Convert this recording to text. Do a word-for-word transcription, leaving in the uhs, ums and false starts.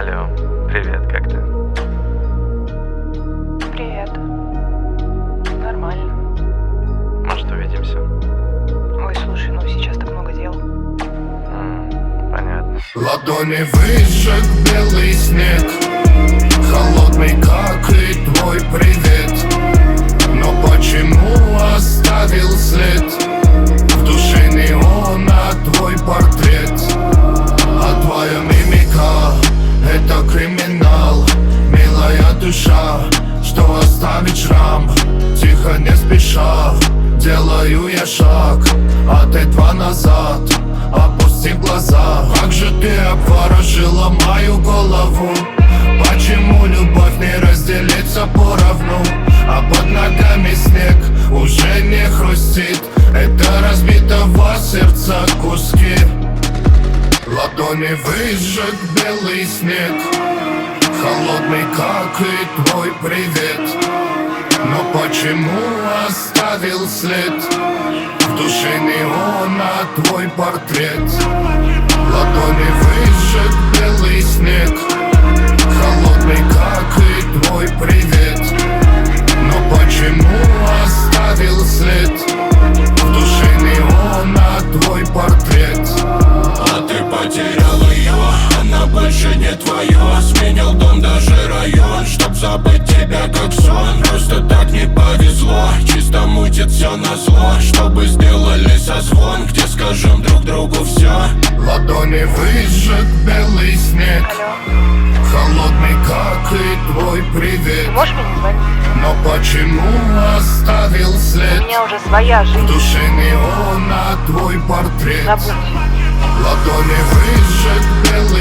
Алло, привет, как ты? Привет. Нормально. Может, увидимся? Ой, слушай, ну сейчас так много дел. М, понятно. Ладони выжег белый снег, холодный, как и твой привет. Но почему оставил след в душе неона твой портрет? А твоя мимика — это криминал, милая душа, что оставить шрам. Тихо, не спеша, делаю я шаг, а ты два назад. Опусти глаза. Как же ты обворожила мою голову? Почему любовь не разделится поровну? А под ногами снег уже не хрустит. Это разбитого сердца куски. Ладони выжег белый снег, холодный, как и твой привет. Но почему оставил след в душе неона твой портрет? Ладони выжег белый снег, холодный, как и твой привет. Но почему оставил след в душе неона твой портрет? А ты потерял ее, она больше не твоя. Сменил дом, даже район, чтоб забыть тебя как сон. Просто так не повезло, чисто мутит все назло. Чтобы сделали созвон, где скажем друг другу все. Ладони выжег белый снег, Алло, холодный, как и твой привет. ты можешь мне не звонить? Но почему оставил У след меня уже своя в жизнь. душе неона твой портрет? Забудь. Ладони выжег белый